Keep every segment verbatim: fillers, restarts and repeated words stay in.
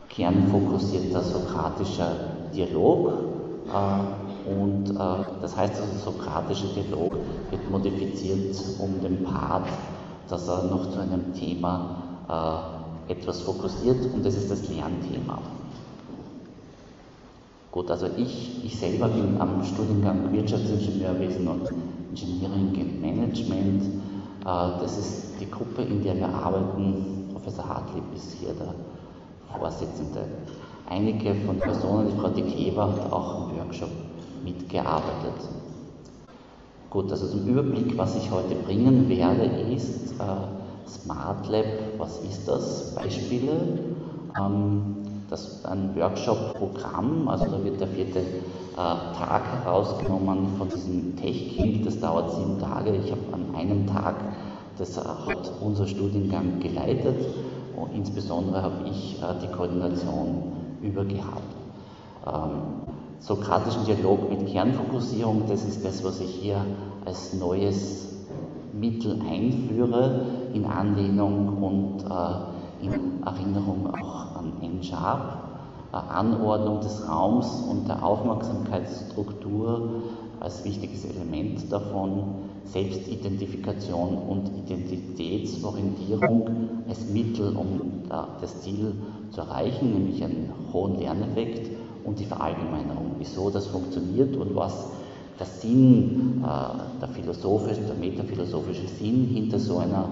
kernfokussierter sokratischer Dialog. Äh, und äh, das heißt, also, der sokratische Dialog wird modifiziert um den Part, dass er noch zu einem Thema äh, etwas fokussiert, und das ist das Lernthema. Gut, also ich, ich selber bin am Studiengang Wirtschaftsingenieurwesen und Engineering and Management. Äh, das ist die Gruppe, in der wir arbeiten. Professor Hartlieb ist hier der Vorsitzende. Einige von Personen, die Frau de Klever hat auch im Workshop mitgearbeitet. Gut, also zum Überblick, was ich heute bringen werde, ist äh, Smart Lab. Was ist das? Beispiele. Ähm, das ist ein Workshop-Programm, also da wird der vierte äh, Tag herausgenommen von diesem Tech-Kill. Das dauert sieben Tage. Ich habe an einem Tag, das äh, hat unser Studiengang geleitet, und insbesondere habe ich äh, die Koordination übergehabt. Ähm, Sokratischen Dialog mit Kernfokussierung, das ist das, was ich hier als neues Mittel einführe, in Anlehnung und äh, in Erinnerung auch an N-Sharp. Äh, Anordnung des Raums und der Aufmerksamkeitsstruktur als wichtiges Element davon, Selbstidentifikation und Identitätsorientierung als Mittel, um äh, das Ziel zu erreichen, nämlich einen hohen Lerneffekt, und die Verallgemeinerung, wieso das funktioniert und was der Sinn, äh, der philosophische, der metaphilosophische Sinn hinter so einer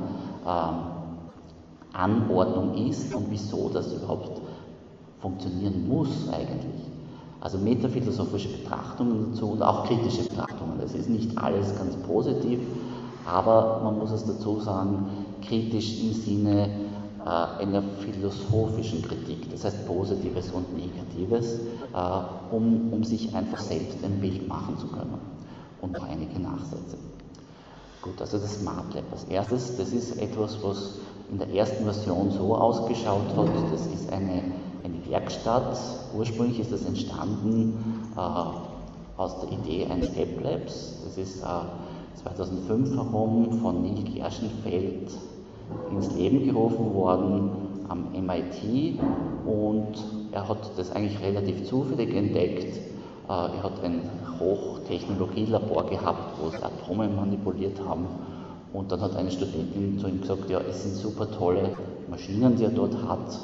äh, Anordnung ist und wieso das überhaupt funktionieren muss eigentlich. Also metaphilosophische Betrachtungen dazu und auch kritische Betrachtungen. Das ist nicht alles ganz positiv, aber man muss es dazu sagen, kritisch im Sinne äh, einer philosophischen Kritik, das heißt Positives und Negatives, äh, um, um sich einfach selbst ein Bild machen zu können. Und noch einige Nachsätze. Gut, also das Smart Lab als erstes, das ist etwas, was in der ersten Version so ausgeschaut hat, das ist eine, eine Werkstatt. Ursprünglich ist das entstanden äh, aus der Idee eines Web Labs. Das ist äh, zweitausendfünf herum von Neil Gershenfeld ins Leben gerufen worden am M I T, und er hat das eigentlich relativ zufällig entdeckt. Äh, er hat ein Hochtechnologielabor gehabt, wo sie Atome manipuliert haben, und dann hat eine Studentin zu ihm gesagt, ja, es sind super tolle Maschinen, die er dort hat,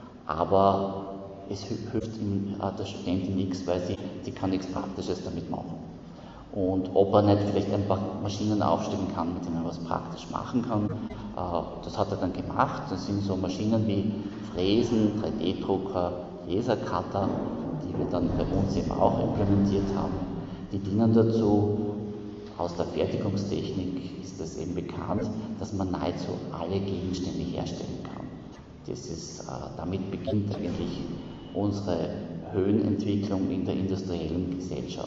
aber es hilft ihm, äh, der Studentin nichts, weil sie, sie kann nichts Praktisches damit machen. Und ob er nicht vielleicht ein paar Maschinen aufstellen kann, mit denen er was praktisch machen kann, äh, das hat er dann gemacht. Das sind so Maschinen wie Fräsen, drei D Drucker, Lasercutter, die wir dann bei uns eben auch implementiert haben. Die dienen dazu, aus der Fertigungstechnik ist es eben bekannt, dass man nahezu alle Gegenstände herstellen kann. Das ist, äh, damit beginnt eigentlich unsere Höhenentwicklung in der industriellen Gesellschaft.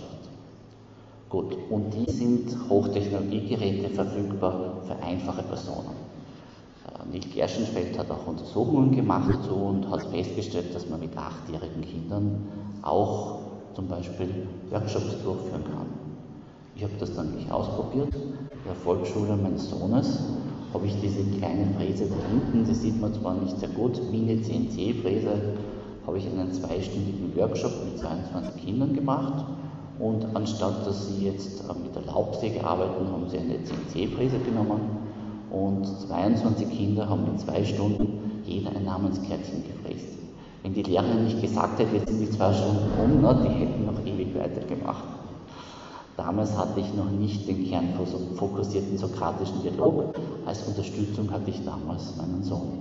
Gut, und die sind Hochtechnologiegeräte verfügbar für einfache Personen. Äh, Neil Gershenfeld hat auch Untersuchungen gemacht dazu und hat festgestellt, dass man mit achtjährigen Kindern auch zum Beispiel Workshops durchführen kann. Ich habe das dann nicht ausprobiert. In der Volksschule meines Sohnes habe ich diese kleine Fräse da hinten, die sieht man zwar nicht sehr gut, Mini-C N C-Fräse, habe ich einen zweistündigen Workshop mit zweiundzwanzig Kindern gemacht. Und anstatt dass sie jetzt mit der Laubsäge arbeiten, haben sie eine C N C-Fräse genommen, und zweiundzwanzig Kinder haben in zwei Stunden jeder ein Namenskärtchen gefräst. Wenn die Lehrerin nicht gesagt hätte, jetzt sind die zwei Stunden um, na, die hätten noch ewig weitergemacht. Damals hatte ich noch nicht den kernfokussierten sokratischen Dialog. Als Unterstützung hatte ich damals meinen Sohn.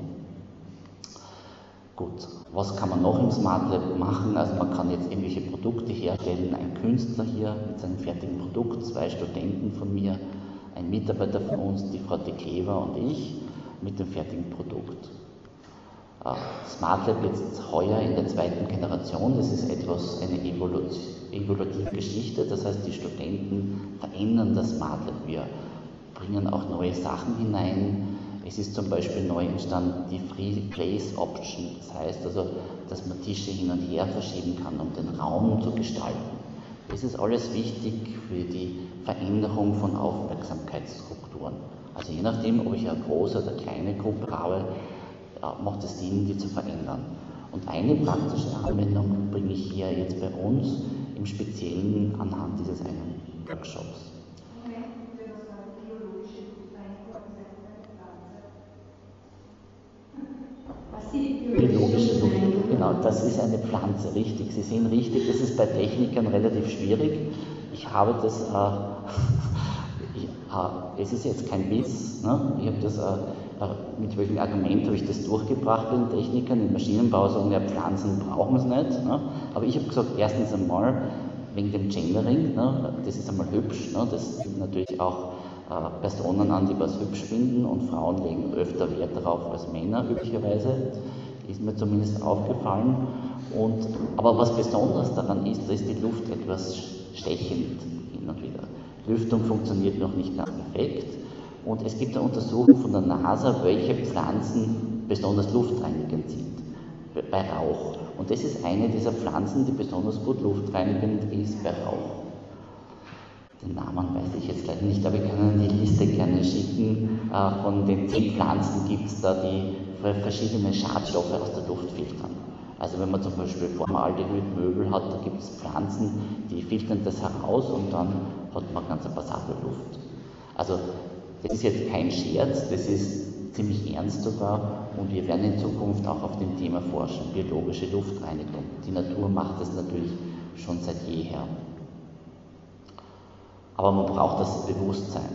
Gut, was kann man noch im Smart Lab machen? Also man kann jetzt irgendwelche Produkte herstellen, ein Künstler hier mit seinem fertigen Produkt, zwei Studenten von mir, ein Mitarbeiter von uns, die Frau de Klever und ich, mit dem fertigen Produkt. Uh, Smart Lab jetzt heuer in der zweiten Generation, das ist etwas, eine evolutive Geschichte, das heißt, die Studenten verändern das Smart Lab, wir bringen auch neue Sachen hinein. Es ist zum Beispiel neu entstanden die Free Place Option, das heißt also, dass man Tische hin und her verschieben kann, um den Raum zu gestalten. Das ist alles wichtig für die Veränderung von Aufmerksamkeitsstrukturen. Also je nachdem, ob ich eine große oder kleine Gruppe habe, macht es Sinn, die zu verändern. Und eine praktische Anwendung bringe ich hier jetzt bei uns im Speziellen anhand dieses einen Workshops. Biologische Luft, genau, das ist eine Pflanze, richtig. Sie sehen richtig, das ist bei Technikern relativ schwierig. Ich habe das, äh, ich, äh, es ist jetzt kein Witz, ne? Ich habe das, äh, mit welchem Argument habe ich das durchgebracht bei den Technikern? Im Maschinenbau sagen ja, Pflanzen brauchen wir es nicht. Ne? Aber ich habe gesagt, erstens einmal, wegen dem Gendering, ne? Das ist einmal hübsch, ne? Das sind natürlich auch äh, Personen an, die was hübsch finden, und Frauen legen öfter Wert darauf als Männer üblicherweise. Ist mir zumindest aufgefallen. Und, aber was besonders daran ist, da ist die Luft etwas stechend hin und wieder. Lüftung funktioniert noch nicht ganz perfekt. Und es gibt eine Untersuchung von der NASA, welche Pflanzen besonders luftreinigend sind, bei Rauch. Und das ist eine dieser Pflanzen, die besonders gut luftreinigend ist bei Rauch. Den Namen weiß ich jetzt leider nicht, aber ich kann Ihnen die Liste gerne schicken. Von den zehn Pflanzen gibt es da, die verschiedene Schadstoffe aus der Luft filtern. Also wenn man zum Beispiel Formaldehyd-Möbel hat, da gibt es Pflanzen, die filtern das heraus und dann hat man ganz eine passable Luft. Also das ist jetzt kein Scherz, das ist ziemlich ernst sogar, und wir werden in Zukunft auch auf dem Thema forschen, biologische Luftreinigung. Die Natur macht das natürlich schon seit jeher. Aber man braucht das Bewusstsein.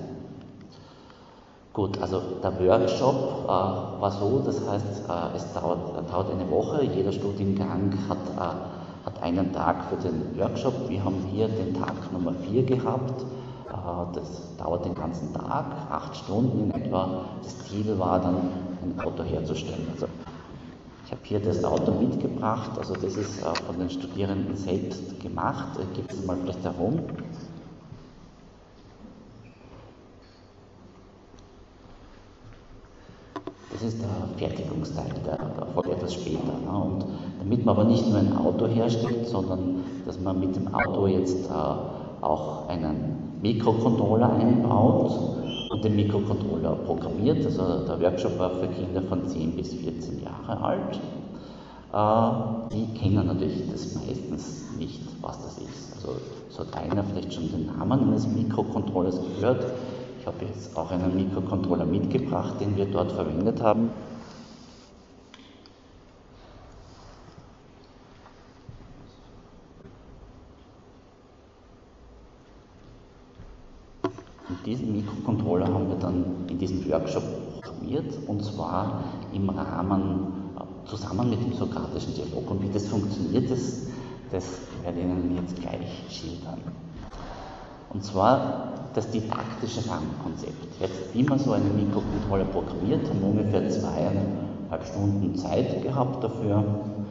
Gut, also der Workshop äh, war so, das heißt, äh, es dauert, äh, dauert eine Woche, jeder Studiengang hat, äh, hat einen Tag für den Workshop. Wir haben hier den Tag Nummer vier gehabt, äh, das dauert den ganzen Tag, acht Stunden in etwa. Das Ziel war dann, ein Auto herzustellen. Also, ich habe hier das Auto mitgebracht, also das ist äh, von den Studierenden selbst gemacht. Ich gebe es mal vielleicht herum. Das ist der Fertigungsteil, der, der folgt etwas später. Ne? Und damit man aber nicht nur ein Auto herstellt, sondern dass man mit dem Auto jetzt äh, auch einen Mikrocontroller einbaut und den Mikrocontroller programmiert. Also der Workshop war für Kinder von zehn bis vierzehn Jahre alt. Äh, die kennen natürlich das meistens nicht, was das ist. Also so hat einer vielleicht schon den Namen eines Mikrocontrollers gehört. Ich habe jetzt auch einen Mikrocontroller mitgebracht, den wir dort verwendet haben. Und diesen Mikrocontroller haben wir dann in diesem Workshop programmiert, und zwar im Rahmen, zusammen mit dem sokratischen Dialog. Und wie das funktioniert, das, das werde ich Ihnen jetzt gleich schildern. Und zwar das didaktische Rahmenkonzept. Jetzt, wie man so einen Mikrocontroller programmiert, haben wir ungefähr zweieinhalb Stunden Zeit gehabt dafür.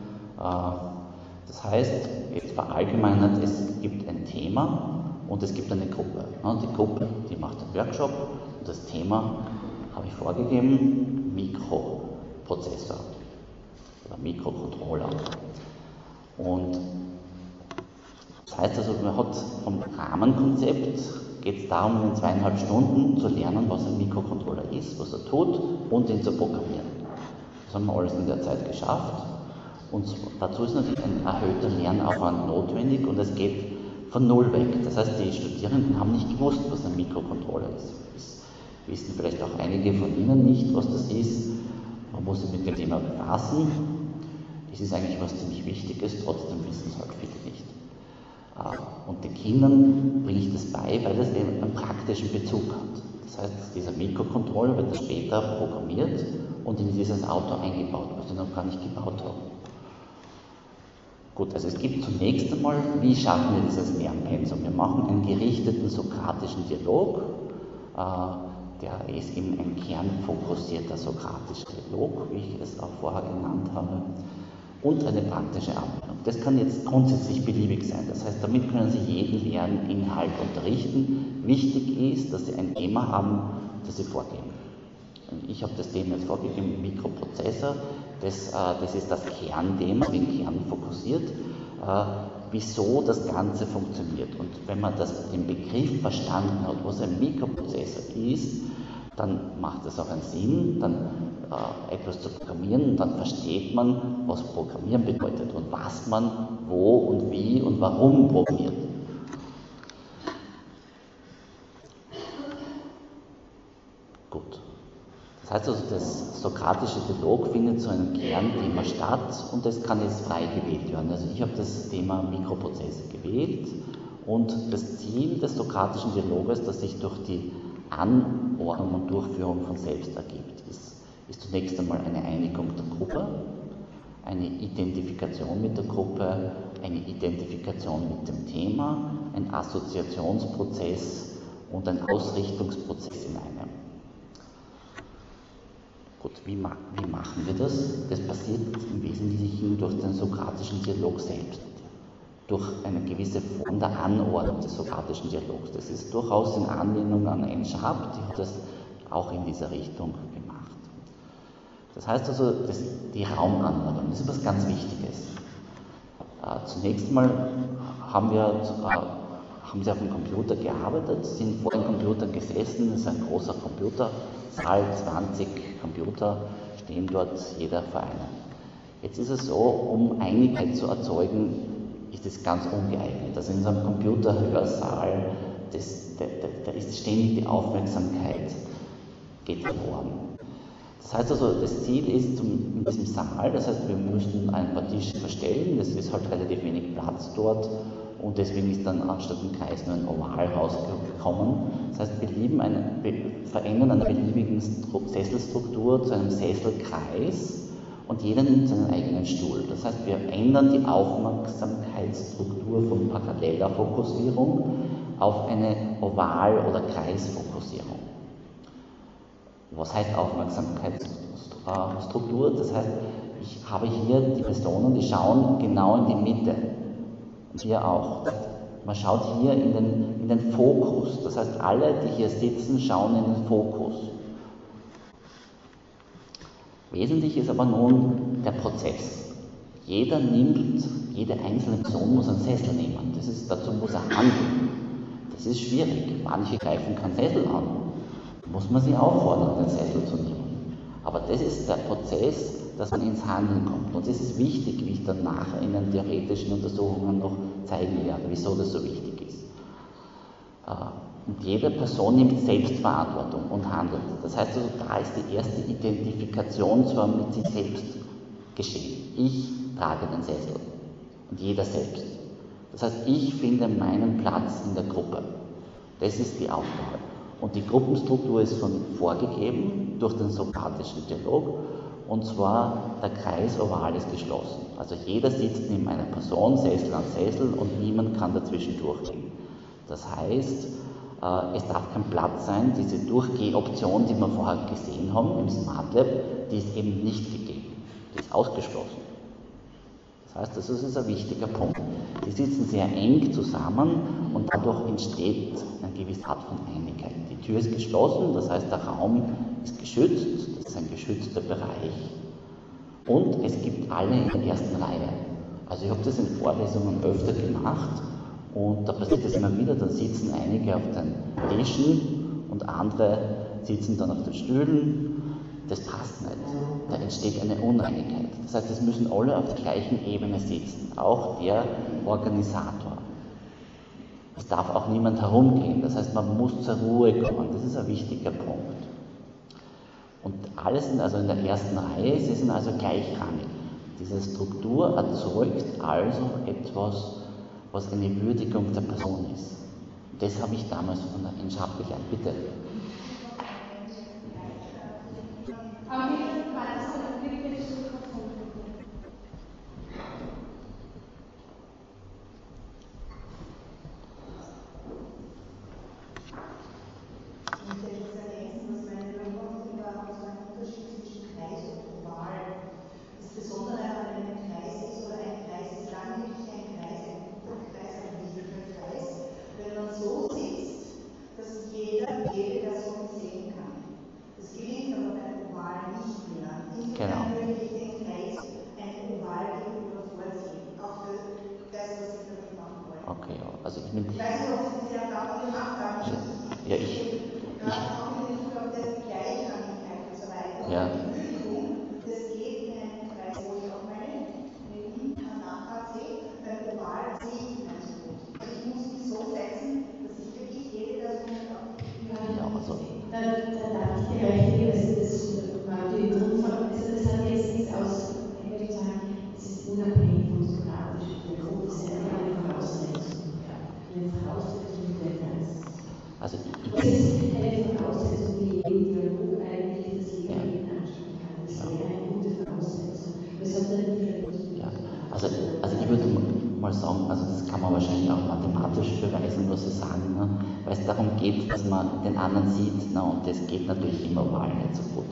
Das heißt, jetzt verallgemeinert, es gibt ein Thema und es gibt eine Gruppe. Die Gruppe, die macht den Workshop, und das Thema habe ich vorgegeben, Mikroprozessor oder Mikrocontroller. Und das heißt also, man hat vom Rahmenkonzept, geht es darum, in zweieinhalb Stunden zu lernen, was ein Mikrocontroller ist, was er tut, und ihn zu programmieren. Das haben wir alles in der Zeit geschafft, und dazu ist natürlich ein erhöhter Lernaufwand notwendig, und es geht von null weg. Das heißt, die Studierenden haben nicht gewusst, was ein Mikrocontroller ist. Das wissen vielleicht auch einige von Ihnen nicht, was das ist. Man muss sich mit dem Thema befassen. Es ist eigentlich was ziemlich Wichtiges, trotzdem wissen es halt viele nicht. Und den Kindern bringe ich das bei, weil das eben einen praktischen Bezug hat. Das heißt, dieser Mikrocontroller wird später programmiert und in dieses Auto eingebaut, was wir noch gar nicht gebaut haben. Gut, also es gibt zunächst einmal, wie schaffen wir dieses Lernpensum? Wir machen einen gerichteten sokratischen Dialog, äh, der ist eben ein kernfokussierter sokratischer Dialog, wie ich es auch vorher genannt habe, und eine praktische Anwendung. Das kann jetzt grundsätzlich beliebig sein. Das heißt, damit können Sie jeden Lerninhalt unterrichten. Wichtig ist, dass Sie ein Thema haben, das Sie vorgeben. Ich habe das Thema jetzt vorgegeben, Mikroprozessor. Das, äh, das ist das Kernthema, den Kern fokussiert, äh, wieso das Ganze funktioniert. Und wenn man das, den Begriff verstanden hat, was ein Mikroprozessor ist, dann macht das auch einen Sinn, dann äh, etwas zu programmieren, dann versteht man, was Programmieren bedeutet und was man wo und wie und warum programmiert. Gut. Das heißt also, das sokratische Dialog findet zu einem Kernthema statt und das kann jetzt frei gewählt werden. Also ich habe das Thema Mikroprozesse gewählt und das Ziel des sokratischen Dialoges, das sich durch die Anordnung und Durchführung von selbst ergibt, ist, ist zunächst einmal eine Einigung der Gruppe, eine Identifikation mit der Gruppe, eine Identifikation mit dem Thema, ein Assoziationsprozess und ein Ausrichtungsprozess in einem. Gut, wie, ma wie machen wir das? Das passiert im Wesentlichen durch den sokratischen Dialog selbst, durch eine gewisse Form der Anordnung des sokratischen Dialogs. Das ist durchaus in Anlehnung an Anne Sharp, die hat das auch in dieser Richtung gemacht. Das heißt also, das, die Raumanordnung, das ist etwas ganz Wichtiges. Äh, zunächst mal haben wir äh, haben sie auf dem Computer gearbeitet, sind vor dem Computer gesessen, es ist ein großer Computersaal, zwanzig Computer stehen dort, jeder vor einem. Jetzt ist es so, um Einigkeit zu erzeugen, ist es ganz ungeeignet. Also in so einem Computerhörsaal, das, da, da, da ist ständig die Aufmerksamkeit geht verloren. Das heißt also, das Ziel ist zum, in diesem Saal, das heißt, wir müssen ein paar Tische verstellen, es ist halt relativ wenig Platz dort. Und deswegen ist dann anstatt ein Kreis nur ein Oval rausgekommen. Das heißt, wir lieben eine, verändern eine beliebige Sesselstruktur zu einem Sesselkreis und jeder nimmt seinen eigenen Stuhl. Das heißt, wir ändern die Aufmerksamkeitsstruktur von paralleler Fokussierung auf eine Oval- oder Kreisfokussierung. Was heißt Aufmerksamkeitsstruktur? Das heißt, ich habe hier die Personen, die schauen genau in die Mitte. Hier auch. Man schaut hier in den, in den Fokus. Das heißt, alle, die hier sitzen, schauen in den Fokus. Wesentlich ist aber nun der Prozess. Jeder nimmt, jede einzelne Person muss einen Sessel nehmen. Das ist, dazu muss er handeln. Das ist schwierig. Manche greifen keinen Sessel an. Da muss man sie auffordern, den Sessel zu nehmen. Aber das ist der Prozess, dass man ins Handeln kommt. Und das ist wichtig, wie ich dann nachher in den theoretischen Untersuchungen noch zeigen werde, wieso das so wichtig ist. Und jede Person nimmt Selbstverantwortung und handelt. Das heißt also, da ist die erste Identifikation zwar mit sich selbst geschehen. Ich trage den Sessel und jeder selbst. Das heißt, ich finde meinen Platz in der Gruppe. Das ist die Aufgabe. Und die Gruppenstruktur ist schon vorgegeben durch den sokratischen Dialog. Und zwar, der Kreis oval ist geschlossen. Also jeder sitzt neben einer Person, Sessel an Sessel und niemand kann dazwischen durchgehen. Das heißt, äh, es darf kein Platz sein, diese Durchgehoption, die wir vorher gesehen haben im Smart Lab, die ist eben nicht gegeben. Die ist ausgeschlossen. Das heißt, das ist ein wichtiger Punkt. Die sitzen sehr eng zusammen und dadurch entsteht eine gewisse Art von Einigkeit. Die Tür ist geschlossen, das heißt, der Raum ist geschützt, das ist ein geschützter Bereich. Und es gibt alle in der ersten Reihe. Also ich habe das in Vorlesungen öfter gemacht und da passiert es immer wieder, dann sitzen einige auf den Tischen und andere sitzen dann auf den Stühlen. Das passt nicht. Da entsteht eine Uneinigkeit. Das heißt, es müssen alle auf der gleichen Ebene sitzen, auch der Organisator. Es darf auch niemand herumgehen, das heißt, man muss zur Ruhe kommen. Das ist ein wichtiger Punkt. Und alle sind also in der ersten Reihe, sie sind also gleichrangig. Diese Struktur erzeugt also etwas, was eine Würdigung der Person ist. Das habe ich damals von der Anne Sharp gelernt. Bitte. Aber wie meinst du, wie willst du das Ich möchte etwas ergänzen, was meine Beobachtung war, so ein Unterschied zwischen Kreis und Oval. Das Besondere an einem Kreis ist, oder ein Kreis ist dann wirklich ein Kreis, ein guter Kreis, ein richtiger Kreis, wenn man so sitzt, dass jeder jede Person sehen kann. Das gelingt aber beim Oval nicht mehr. Insofern würde ich den Kreis einem Oval gegenüber vorziehen. Auch das, das, was Sie damit machen wollen. Okay, also ich, bin, ich weiß nicht, ob Sie diese Erfahrung gemacht haben. Ja, ich, ja, ich, ich, ich, auch in Bezug auf das Gleichrangigkeit und so weiter. Ja. Und die unabhängig vom sokratischen Dialog, das ist einfach eine Voraussetzung. Eine Voraussetzung der Geist. Also ich, das ist eine Voraussetzung, die jeden Dialog eigentlich das Leben ja. mit anschauen kann. Das Ja. wäre eine gute Voraussetzung. Das hat dann nicht Ja. Also, also ich würde mal sagen, also das kann man wahrscheinlich auch mathematisch beweisen, was Sie sagen, ne? Weil es darum geht, dass man den anderen sieht, ne? Und das geht natürlich im Oral nicht so gut.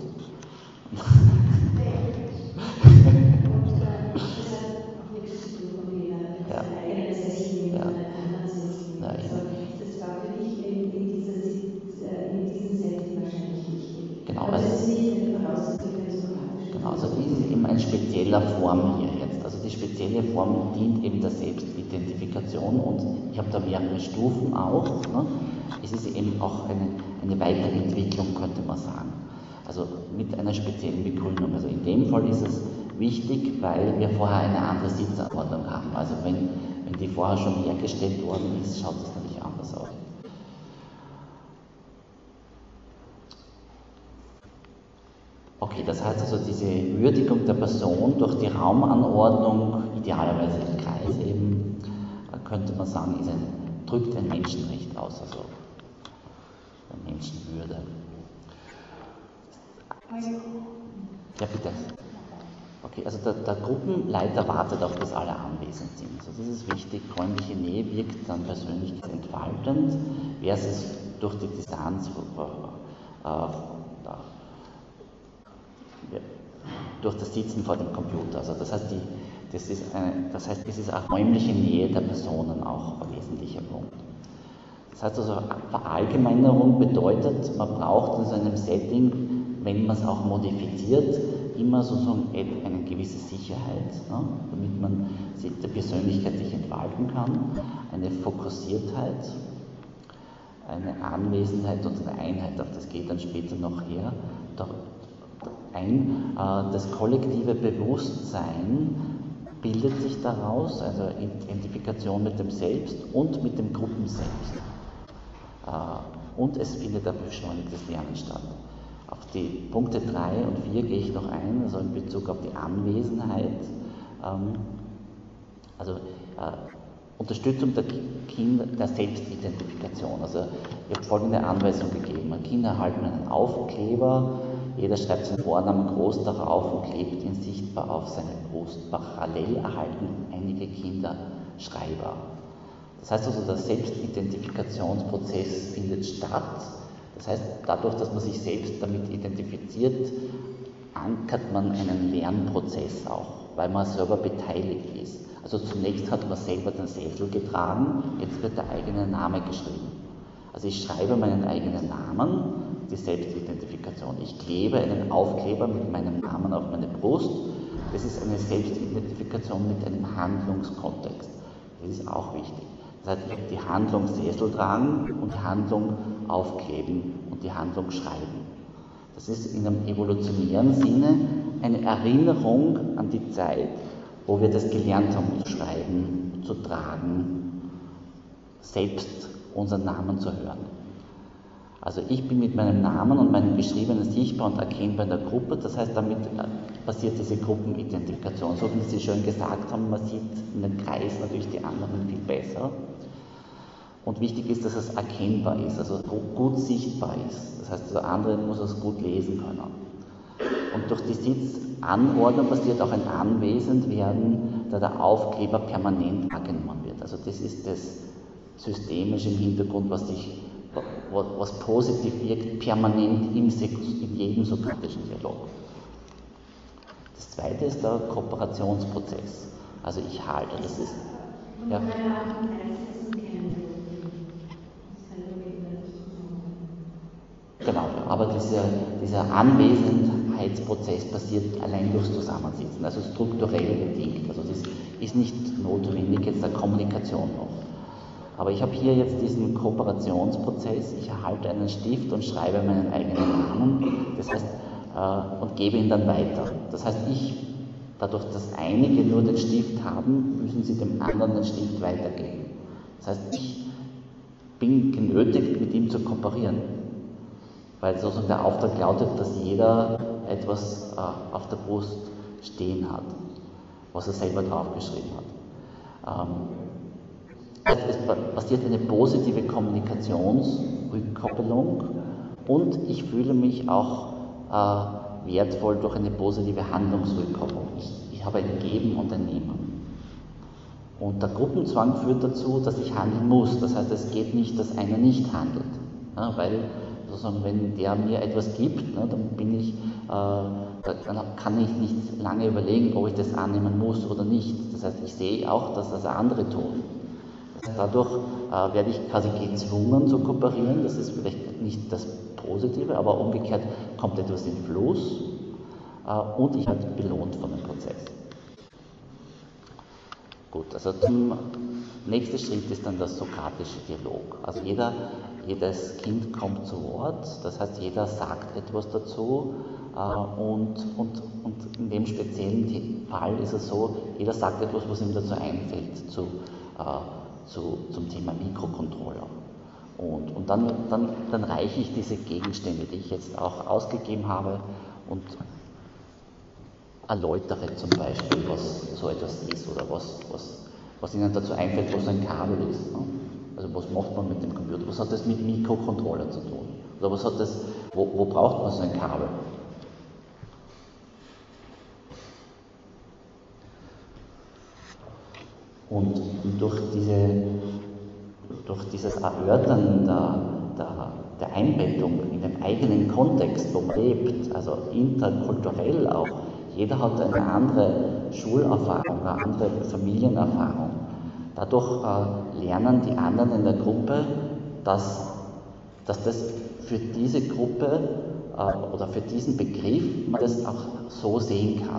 Ja. Ja. Ja, das war für mich in, in, dieser, in diesem Setting wahrscheinlich wichtig. Genau, aber also, das ist nicht eine Voraussetzung für eine sokratische. Genau, also die ist eben eine spezielle Form hier jetzt. Also die spezielle Form dient eben der Selbstidentifikation und ich habe da mehrere Stufen auch. Ne? Es ist eben auch eine, eine Weiterentwicklung, könnte man sagen. Also mit einer speziellen Begründung. Also in dem Fall ist es wichtig, weil wir vorher eine andere Sitzanordnung haben. Also wenn, wenn die vorher schon hergestellt worden ist, schaut es natürlich anders aus. Okay, das heißt also, diese Würdigung der Person durch die Raumanordnung, idealerweise im Kreis eben, könnte man sagen, ist ein, drückt ein Menschenrecht aus, also eine Menschenwürde. Ja, bitte. Okay, also der, der Gruppenleiter wartet auch, bis alle anwesend sind. Also das ist wichtig, räumliche Nähe wirkt dann persönlichkeitsentfaltend, versus durch die Distanz äh, äh, durch das Sitzen vor dem Computer. Also das heißt, die, das, ist eine, das heißt, es ist auch räumliche Nähe der Personen auch ein wesentlicher Punkt. Das heißt also, Verallgemeinerung bedeutet, man braucht in so einem Setting, wenn man es auch modifiziert, immer sozusagen eine gewisse Sicherheit, ne, damit man der Persönlichkeit sich entfalten kann, eine Fokussiertheit, eine Anwesenheit und eine Einheit, auf das geht dann später noch her. Ein, äh, das kollektive Bewusstsein bildet sich daraus, also Identifikation mit dem Selbst und mit dem Gruppenselbst. Äh, und es findet ein beschleunigtes Lernen statt. Auf die Punkte drei und vier gehe ich noch ein, also in Bezug auf die Anwesenheit. Ähm, also äh, Unterstützung der Kinder, der Selbstidentifikation. Also ich habe folgende Anweisung gegeben. Kinder erhalten einen Aufkleber, jeder schreibt seinen Vornamen groß darauf und klebt ihn sichtbar auf seine Brust. Parallel erhalten einige Kinder Schreiber. Das heißt also, der Selbstidentifikationsprozess findet statt. Das heißt, dadurch, dass man sich selbst damit identifiziert, ankert man einen Lernprozess auch, weil man selber beteiligt ist. Also zunächst hat man selber den Sessel getragen, jetzt wird der eigene Name geschrieben. Also ich schreibe meinen eigenen Namen, die Selbstidentifikation. Ich klebe einen Aufkleber mit meinem Namen auf meine Brust. Das ist eine Selbstidentifikation mit einem Handlungskontext. Das ist auch wichtig. Das heißt, ich habe die Handlung Sessel tragen und die Handlung aufkleben und die Handlung schreiben. Das ist in einem evolutionären Sinne eine Erinnerung an die Zeit, wo wir das gelernt haben, zu schreiben, zu tragen, selbst unseren Namen zu hören. Also ich bin mit meinem Namen und meinem Geschriebenen sichtbar und erkennbar in der Gruppe, das heißt, damit passiert diese Gruppenidentifikation. So wie Sie schön gesagt haben, man sieht in dem Kreis natürlich die anderen viel besser. Und wichtig ist, dass es erkennbar ist, also gut sichtbar ist. Das heißt, der andere muss es gut lesen können. Und durch die Sitzanordnung passiert auch ein Anwesendwerden, da der Aufkleber permanent wahrgenommen wird. Also das ist das Systemische im Hintergrund, was sich was positiv wirkt, permanent im, in jedem sokratischen Dialog. Das zweite ist der Kooperationsprozess. Also ich halte, das ist... Ja. Genau, aber dieser, dieser Anwesenheitsprozess passiert allein durchs Zusammensitzen, also strukturell bedingt. Also das ist nicht notwendig jetzt der Kommunikation noch. Aber ich habe hier jetzt diesen Kooperationsprozess, ich erhalte einen Stift und schreibe meinen eigenen Namen, das heißt, äh, und gebe ihn dann weiter. Das heißt, ich, dadurch, dass einige nur den Stift haben, müssen sie dem anderen den Stift weitergeben. Das heißt, ich bin genötigt, mit ihm zu kooperieren, weil sozusagen der Auftrag lautet, dass jeder etwas äh, auf der Brust stehen hat. was er selber draufgeschrieben hat. Ähm, es passiert eine positive Kommunikationsrückkoppelung und ich fühle mich auch äh, wertvoll durch eine positive Handlungsrückkopplung. Ich, ich habe ein Geben und ein Nehmen. Und der Gruppenzwang führt dazu, dass ich handeln muss. Das heißt, es geht nicht, dass einer nicht handelt. Ja, weil sozusagen, wenn der mir etwas gibt, ne, dann bin ich, äh, dann kann ich nicht lange überlegen, ob ich das annehmen muss oder nicht. Das heißt, ich sehe auch, dass das andere tun. Dadurch äh, werde ich quasi gezwungen zu kooperieren. Das ist vielleicht nicht das Positive, aber umgekehrt kommt etwas in Fluss äh, und ich werde belohnt von dem Prozess. Gut, also zum nächsten Schritt ist dann der sokratische Dialog. Also jeder, jedes Kind kommt zu Wort, das heißt jeder sagt etwas dazu äh, und, und, und in dem speziellen Fall ist es so, jeder sagt etwas, was ihm dazu einfällt zu, äh, zu, zum Thema Mikrocontroller. Und, und dann, dann, dann reiche ich diese Gegenstände, die ich jetzt auch ausgegeben habe, und erläutere zum Beispiel, was so etwas ist oder was, was, was Ihnen dazu einfällt, was ein Kabel ist. Ne? Also was macht man mit dem Computer? Was hat das mit Mikrocontroller zu tun? Oder was hat das, wo, wo braucht man so ein Kabel? Und durch, diese, durch dieses Erörtern der, der, der Einbettung in den eigenen Kontext, wo man lebt, also interkulturell auch, jeder hat eine andere Schulerfahrung, eine andere Familienerfahrung. Dadurch äh, lernen die anderen in der Gruppe, dass, dass das für diese Gruppe äh, oder für diesen Begriff man das auch so sehen kann.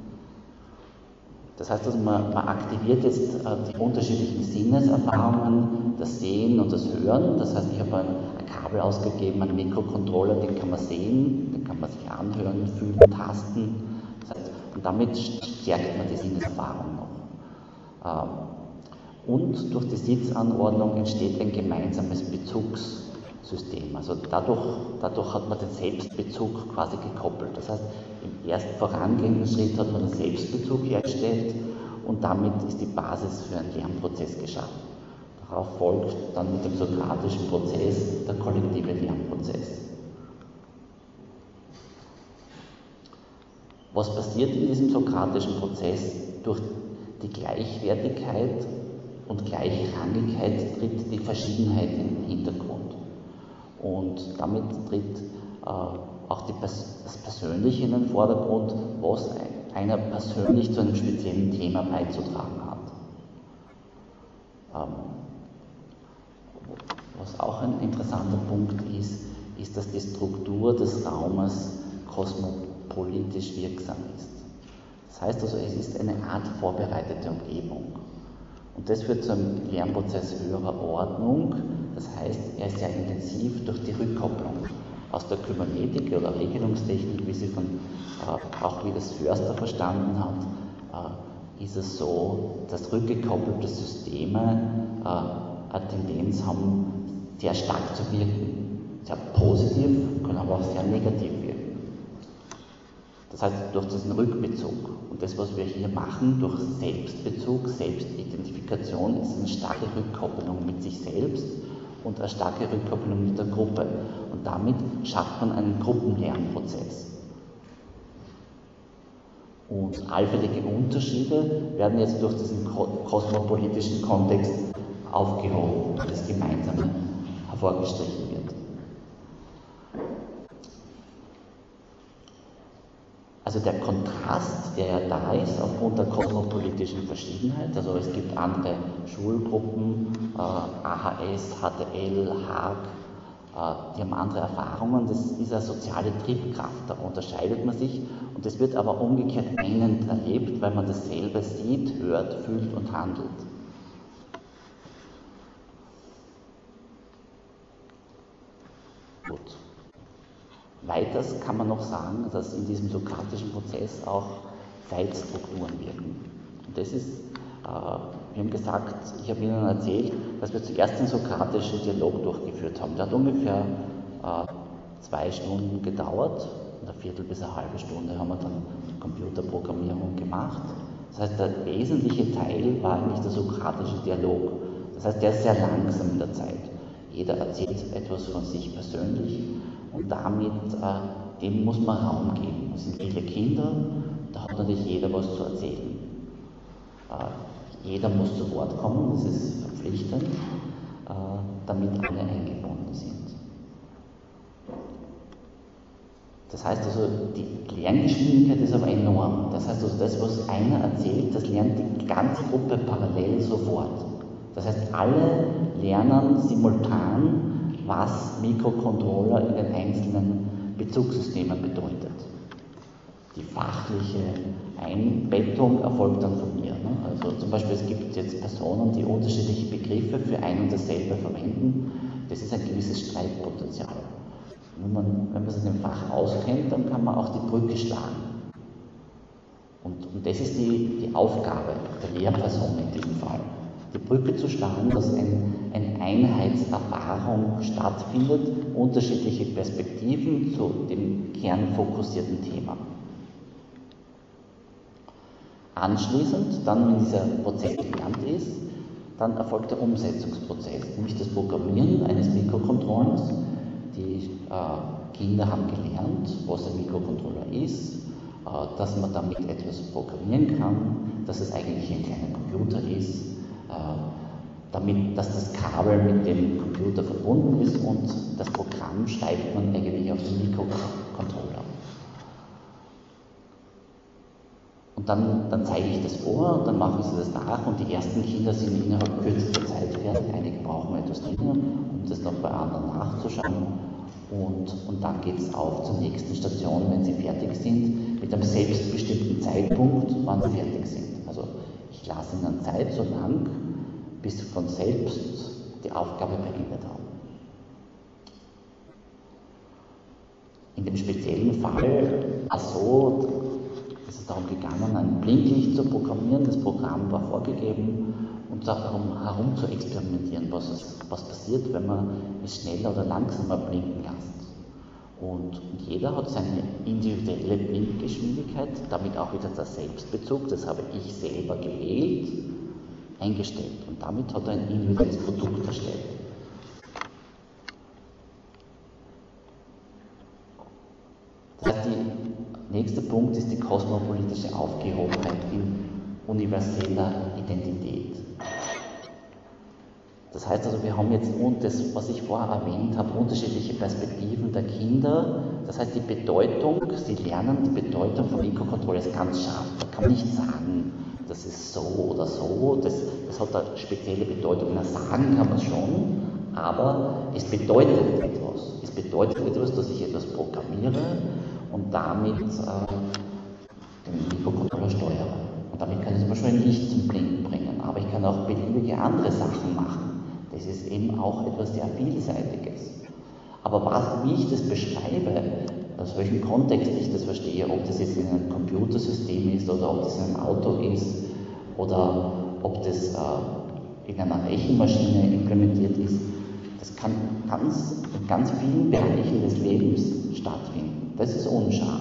Das heißt, also man, man aktiviert jetzt äh, die unterschiedlichen Sinneserfahrungen, das Sehen und das Hören. Das heißt, ich habe ein, ein Kabel ausgegeben, einen Mikrocontroller, den kann man sehen, den kann man sich anhören, fühlen, tasten. Das heißt, und damit stärkt man die Sinneserfahrung noch. Ähm, und durch die Sitzanordnung entsteht ein gemeinsames Bezugssystem. Also dadurch, dadurch hat man den Selbstbezug quasi gekoppelt. Das heißt, im ersten vorangehenden Schritt hat man den Selbstbezug hergestellt und damit ist die Basis für einen Lernprozess geschaffen. Darauf folgt dann mit dem sokratischen Prozess der kollektive Lernprozess. Was passiert in diesem sokratischen Prozess? Durch die Gleichwertigkeit und Gleichrangigkeit tritt die Verschiedenheit in den Hintergrund. Und damit tritt äh, auch die, das Persönliche in den Vordergrund, was einer persönlich zu einem speziellen Thema beizutragen hat. Ähm, was auch ein interessanter Punkt ist, ist, dass die Struktur des Raumes kosmopolitisch wirksam ist. Das heißt also, es ist eine Art vorbereitete Umgebung. Und das führt zu einem Lernprozess höherer Ordnung. Das heißt, er ist sehr intensiv durch die Rückkopplung. Aus der Kybernetik oder Regelungstechnik, wie sie von, äh, auch wie das Förster verstanden hat, äh, ist es so, dass rückgekoppelte Systeme äh, eine Tendenz haben, sehr stark zu wirken. Sehr positiv, können aber auch sehr negativ wirken. Das heißt, durch diesen Rückbezug und das, was wir hier machen, durch Selbstbezug, Selbstidentifikation, ist eine starke Rückkopplung mit sich selbst und eine starke Rückkopplung mit der Gruppe. Und damit schafft man einen Gruppenlernprozess. Und allfällige Unterschiede werden jetzt durch diesen kosmopolitischen Kontext aufgehoben, weil das Gemeinsame hervorgestrichen wird. Also der Kontrast, der ja da ist aufgrund der kosmopolitischen Verschiedenheit, also es gibt andere Schulgruppen, äh, A H S, H T L, Haag, äh, die haben andere Erfahrungen, das ist eine soziale Triebkraft, da unterscheidet man sich und das wird aber umgekehrt einend erlebt, weil man dasselbe sieht, hört, fühlt und handelt. Gut. Weiters kann man noch sagen, dass in diesem sokratischen Prozess auch Zeitstrukturen wirken. Und das ist, äh, wir haben gesagt, ich habe Ihnen erzählt, dass wir zuerst den sokratischen Dialog durchgeführt haben. Der hat ungefähr äh, zwei Stunden gedauert, eine Viertel bis eine halbe Stunde haben wir dann Computerprogrammierung gemacht. Das heißt, der wesentliche Teil war eigentlich der sokratische Dialog. Das heißt, der ist sehr langsam in der Zeit. Jeder erzählt etwas von sich persönlich und damit, äh, dem muss man Raum geben. Es sind viele Kinder, da hat natürlich jeder was zu erzählen. Äh, jeder muss zu Wort kommen, das ist verpflichtend, äh, damit alle eingebunden sind. Das heißt also, die Lerngeschwindigkeit ist aber enorm. Das heißt also, das, was einer erzählt, das lernt die ganze Gruppe parallel sofort. Das heißt, alle lernen simultan, was Mikrocontroller in den einzelnen Bezugssystemen bedeutet. Die fachliche Einbettung erfolgt dann von mir. Ne? Also zum Beispiel, es gibt jetzt Personen, die unterschiedliche Begriffe für ein und dasselbe verwenden. Das ist ein gewisses Streitpotenzial. Wenn man, wenn man sich in dem Fach auskennt, dann kann man auch die Brücke schlagen. Und, und das ist die, die Aufgabe der Lehrperson in diesem Fall. Die Brücke zu schlagen, dass ein, eine Einheitserfahrung stattfindet, unterschiedliche Perspektiven zu dem kernfokussierten Thema. Anschließend, dann wenn dieser Prozess gelernt ist, dann erfolgt der Umsetzungsprozess, nämlich das Programmieren eines Mikrocontrollers. Die äh, Kinder haben gelernt, was ein Mikrocontroller ist, äh, dass man damit etwas programmieren kann, dass es eigentlich ein kleiner Computer ist, äh, damit, dass das Kabel mit dem Computer verbunden ist und das Programm schreibt man eigentlich auf den Mikrocontroller. Und dann, dann zeige ich das vor, dann machen sie das nach und die ersten Kinder sind innerhalb kürzester Zeit fertig. Einige brauchen etwas länger, um das dann bei anderen nachzuschauen. Und, und dann geht es auf zur nächsten Station, wenn sie fertig sind, mit einem selbstbestimmten Zeitpunkt, wann sie fertig sind. Also ich lasse ihnen Zeit so lang, bis sie von selbst die Aufgabe beendet haben. In dem speziellen Fall war es so, es ist darum gegangen, ein Blinklicht zu programmieren. Das Programm war vorgegeben und darum herum zu experimentieren, was, es, was passiert, wenn man es schneller oder langsamer blinken lässt. Und, und jeder hat seine individuelle Blinkgeschwindigkeit, damit auch wieder der Selbstbezug, das habe ich selber gewählt, eingestellt. Und damit hat er ein individuelles Produkt erstellt. Das heißt, der nächste Punkt ist die kosmopolitische Aufgehobenheit in universeller Identität. Das heißt also, wir haben jetzt, und das, was ich vorher erwähnt habe, unterschiedliche Perspektiven der Kinder. Das heißt, die Bedeutung, sie lernen die Bedeutung von Mikrocontroller ist ganz scharf. Da kann man nicht sagen, das ist so oder so, das, das hat eine spezielle Bedeutung. Na, sagen kann man es schon, aber es bedeutet etwas. Es bedeutet etwas, dass ich etwas programmiere und damit äh, den Mikrocontroller steuere. Und damit kann ich zum Beispiel ein Licht zum Blinken bringen, aber ich kann auch beliebige andere Sachen machen. Das ist eben auch etwas sehr Vielseitiges. Aber was, wie ich das beschreibe, aus welchem Kontext ich das verstehe, ob das jetzt in einem Computersystem ist oder ob das in einem Auto ist oder ob das äh, in einer Rechenmaschine implementiert ist, das kann ganz, in ganz vielen Bereichen des Lebens stattfinden. Das ist unscharf.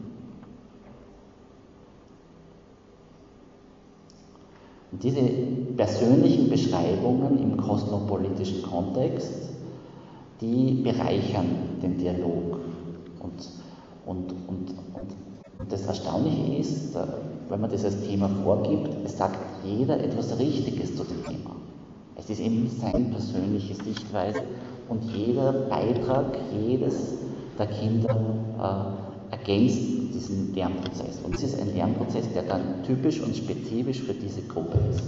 Und diese persönlichen Beschreibungen im kosmopolitischen Kontext, die bereichern den Dialog. Und, und, und, und, und das Erstaunliche ist, wenn man das als Thema vorgibt, es sagt jeder etwas Richtiges zu dem Thema. Es ist eben seine persönliche Sichtweise und jeder Beitrag, jedes der Kinder äh, ergänzt diesen Lernprozess. Und es ist ein Lernprozess, der dann typisch und spezifisch für diese Gruppe ist.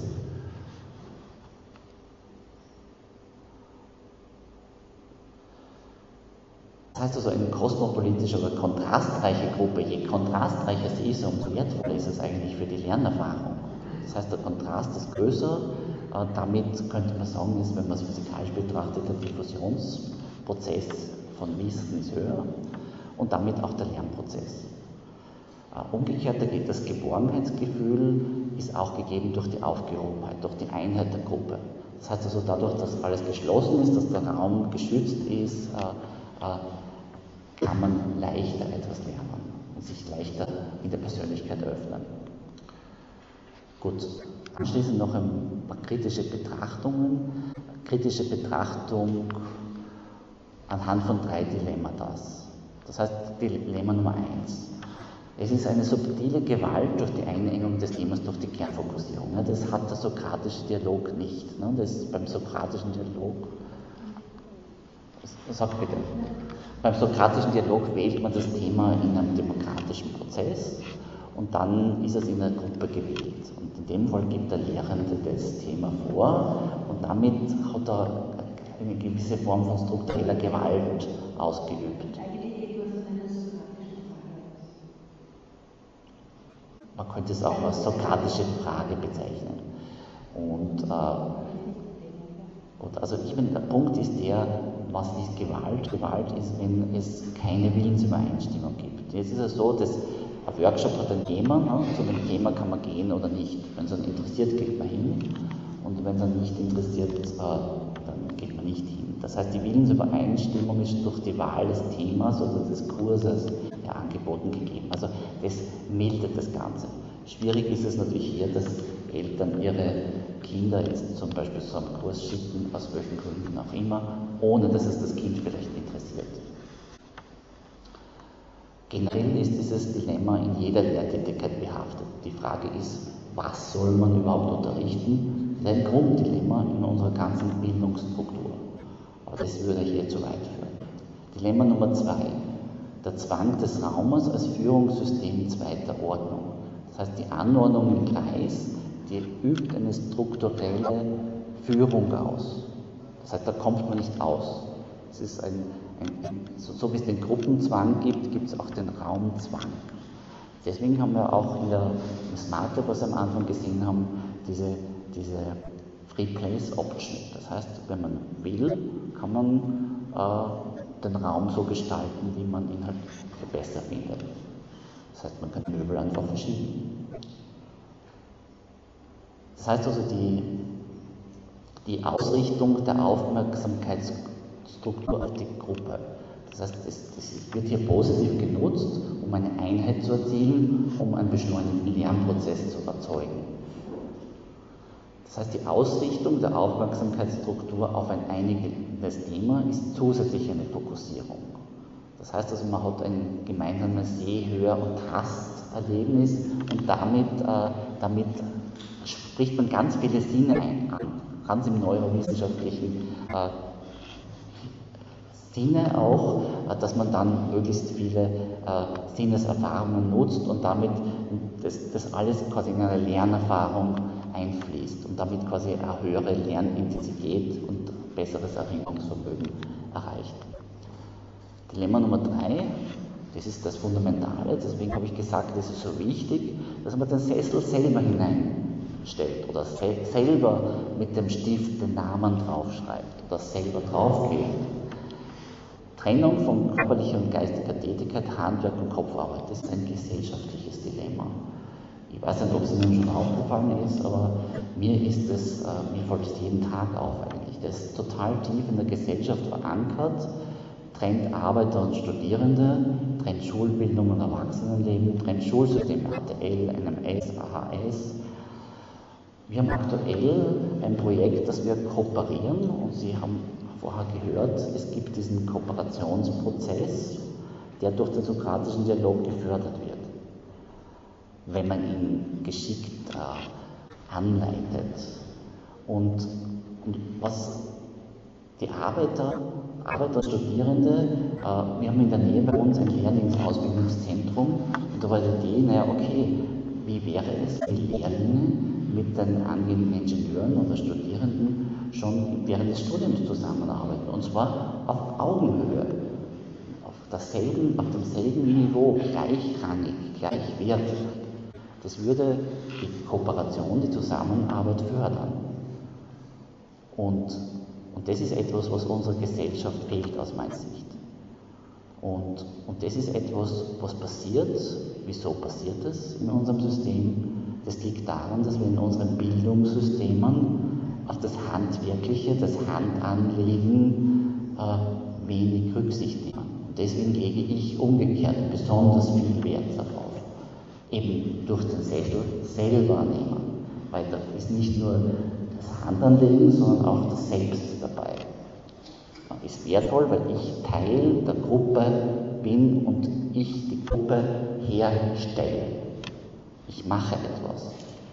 Das heißt also, eine kosmopolitische oder kontrastreiche Gruppe, je kontrastreicher sie ist, umso wertvoller ist es eigentlich für die Lernerfahrung. Das heißt, der Kontrast ist größer, äh, damit könnte man sagen, ist, wenn man es physikalisch betrachtet, der Diffusionsprozess von Wissen ist höher und damit auch der Lernprozess. Äh, umgekehrt, das Geborgenheitsgefühl ist auch gegeben durch die Aufgehobenheit, durch die Einheit der Gruppe. Das heißt also, dadurch, dass alles geschlossen ist, dass der Raum geschützt ist, äh, äh, kann man leichter etwas lernen und sich leichter in der Persönlichkeit öffnen. Gut, anschließend noch ein paar kritische Betrachtungen. Kritische Betrachtung anhand von drei Dilemmata. Das heißt, Dilemma Nummer eins. Es ist eine subtile Gewalt durch die Einengung des Themas durch die Kernfokussierung. Das hat der sokratische Dialog nicht. Das beim sokratischen Dialog, sag bitte, beim sokratischen Dialog wählt man das Thema in einem demokratischen Prozess und dann ist es in einer Gruppe gewählt. Und in dem Fall gibt der Lehrende das Thema vor und damit hat er eine gewisse Form von struktureller Gewalt ausgeübt. Man könnte es auch als sokratische Frage bezeichnen. Und, äh, und also ich meine, der Punkt ist der, was ist Gewalt? Gewalt ist, wenn es keine Willensübereinstimmung gibt. Jetzt ist es so, dass ein Workshop hat ein Thema, ne? Zu dem Thema kann man gehen oder nicht. Wenn es einen interessiert, geht man hin. Und wenn es einen nicht interessiert, äh, dann geht man nicht hin. Das heißt, die Willensübereinstimmung ist durch die Wahl des Themas oder des Kurses ja, angeboten gegeben. Also das mildert das Ganze. Schwierig ist es natürlich hier, dass Eltern ihre Kinder jetzt zum Beispiel zu einem Kurs schicken, aus welchen Gründen auch immer, ohne dass es das Kind vielleicht interessiert. Generell ist dieses Dilemma in jeder Lehrtätigkeit behaftet. Die Frage ist, was soll man überhaupt unterrichten? Das ist ein Grunddilemma in unserer ganzen Bildungsstruktur. Aber das würde hier zu weit führen. Dilemma Nummer zwei. Der Zwang des Raumes als Führungssystem zweiter Ordnung. Das heißt, die Anordnung im Kreis, die übt eine strukturelle Führung aus. Das heißt, da kommt man nicht aus. Es ist ein, ein, so, so wie es den Gruppenzwang gibt, gibt es auch den Raumzwang. Deswegen haben wir auch in der, im Smart Lab, was wir am Anfang gesehen haben, diese, diese Free Place Option. Das heißt, wenn man will, kann man äh, den Raum so gestalten, wie man ihn halt besser findet. Das heißt, man kann Möbel einfach verschieben. Das heißt also, die, die Ausrichtung der Aufmerksamkeitsstruktur auf die Gruppe. Das heißt, das, das wird hier positiv genutzt, um eine Einheit zu erzielen, um einen beschleunigten Lernprozess zu erzeugen. Das heißt, die Ausrichtung der Aufmerksamkeitsstruktur auf ein einiges Thema ist zusätzlich eine Fokussierung. Das heißt also, man hat ein gemeinsames Seh-, Hör- und Tasterlebnis und damit, äh, damit spricht man ganz viele Sinne ein, an, ganz im neurowissenschaftlichen äh, Sinne auch, äh, dass man dann möglichst viele äh, Sinneserfahrungen nutzt und damit das, das alles quasi in eine Lernerfahrung einfließt und damit quasi eine höhere Lernintensität und besseres Erinnerungsvermögen erreicht. Dilemma Nummer drei, das ist das Fundamentale, deswegen habe ich gesagt, das ist so wichtig, dass man den Sessel selber hineinstellt oder se selber mit dem Stift den Namen draufschreibt oder selber draufgeht. Trennung von körperlicher und geistiger Tätigkeit, Handwerk und Kopfarbeit, das ist ein gesellschaftliches Dilemma. Ich weiß nicht, ob es Ihnen schon aufgefallen ist, aber mir ist es, äh, mir fällt es jeden Tag auf eigentlich. Das ist total tief in der Gesellschaft verankert, trennt Arbeiter und Studierende, trennt Schulbildung und Erwachsenenleben, trennt Schulsystem H T L, N M S, A H S. Wir haben aktuell ein Projekt, das wir kooperieren und Sie haben vorher gehört, es gibt diesen Kooperationsprozess, der durch den sokratischen Dialog gefördert wird. Wenn man ihn geschickt äh, anleitet. Und, und was die Arbeiter, Arbeiter und Studierende, äh, wir haben in der Nähe bei uns ein Lehrlingsausbildungszentrum und da war die Idee, naja, okay, wie wäre es, wenn die Lehrlinge mit den angehenden Ingenieuren oder Studierenden schon während des Studiums zusammenarbeiten, und zwar auf Augenhöhe, auf, derselben, auf demselben Niveau, gleichrangig, gleichwertig. Das würde die Kooperation, die Zusammenarbeit fördern. Und, und das ist etwas, was unserer Gesellschaft fehlt aus meiner Sicht. Und, und das ist etwas, was passiert. Wieso passiert das in unserem System? Das liegt daran, dass wir in unseren Bildungssystemen auf das Handwerkliche, das Handanlegen äh, wenig Rücksicht nehmen. Und deswegen lege ich umgekehrt besonders viel Wert darauf. Eben durch den Sessel selber nehmen. weil da ist nicht nur das Handanlegen, sondern auch das Selbst dabei. Ist wertvoll, weil ich Teil der Gruppe bin und ich die Gruppe herstelle. Ich mache etwas.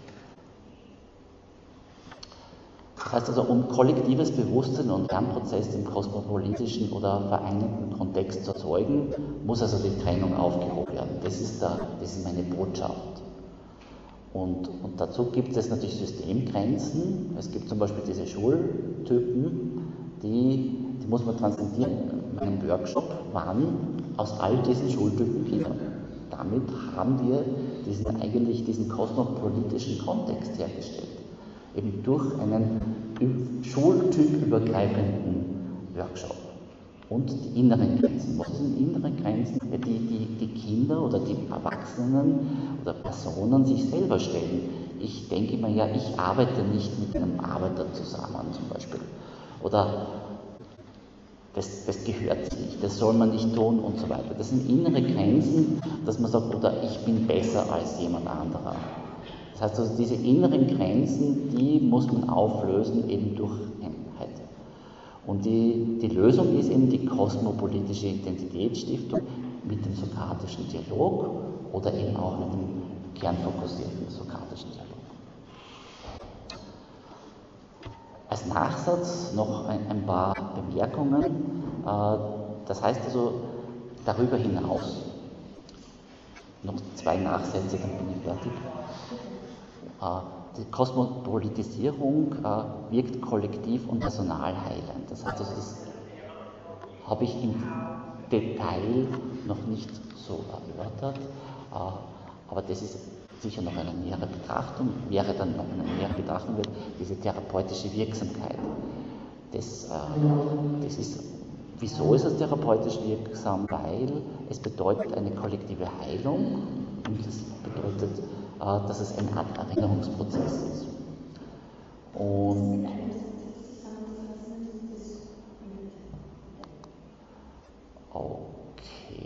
Das heißt also, um kollektives Bewusstsein und Lernprozess im kosmopolitischen oder vereinigten Kontext zu erzeugen, muss also die Trennung aufgehoben werden. Das ist, der, das ist meine Botschaft. Und, und dazu gibt es natürlich Systemgrenzen. Es gibt zum Beispiel diese Schultypen, die, die muss man transzendieren. In meinem Workshop waren aus all diesen Schultypen Kinder. Damit haben wir diesen, eigentlich diesen kosmopolitischen Kontext hergestellt. Eben durch einen schultypübergreifenden Workshop. Und die inneren Grenzen. Was sind innere Grenzen? Die, die die Kinder oder die Erwachsenen oder Personen sich selber stellen. Ich denke mir ja, ich arbeite nicht mit einem Arbeiter zusammen zum Beispiel. Oder das, das gehört sich nicht, das soll man nicht tun und so weiter. Das sind innere Grenzen, dass man sagt, oder ich bin besser als jemand anderer. Das heißt also, diese inneren Grenzen, die muss man auflösen eben durch Einheit. Und die, die Lösung ist eben die kosmopolitische Identitätsstiftung mit dem sokratischen Dialog oder eben auch mit dem kernfokussierten sokratischen Dialog. Als Nachsatz noch ein, ein paar Bemerkungen. Äh, das heißt also, darüber hinaus, noch zwei Nachsätze, dann bin ich fertig. Äh, Die Kosmopolitisierung äh, wirkt kollektiv und personal heilend. Das heißt, also, das habe ich im Detail noch nicht so erörtert, äh, aber das ist sicher noch eine nähere Betrachtung, wäre dann noch eine nähere Betrachtung wird, diese therapeutische Wirksamkeit. Das, äh, das ist, wieso ist es therapeutisch wirksam? Weil es bedeutet eine kollektive Heilung und es bedeutet, dass es eine Art Erinnerungsprozess ist. Und okay.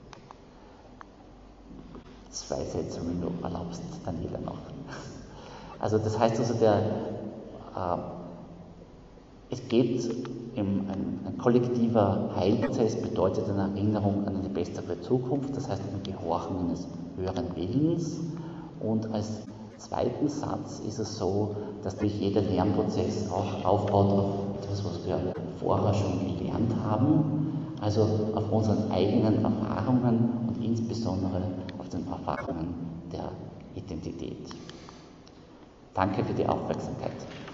Zwei Sätze, wenn du erlaubst, Daniela noch. Also das heißt also, der, äh, es geht, im, ein, ein kollektiver Heilprozess bedeutet eine Erinnerung an eine bessere Zukunft, das heißt ein Gehorchen eines höheren Willens. Und als zweiten Satz ist es so, dass durch jeder Lernprozess auch aufbaut auf etwas, was wir vorher schon gelernt haben, also auf unseren eigenen Erfahrungen und insbesondere auf den Erfahrungen der Identität. Danke für die Aufmerksamkeit.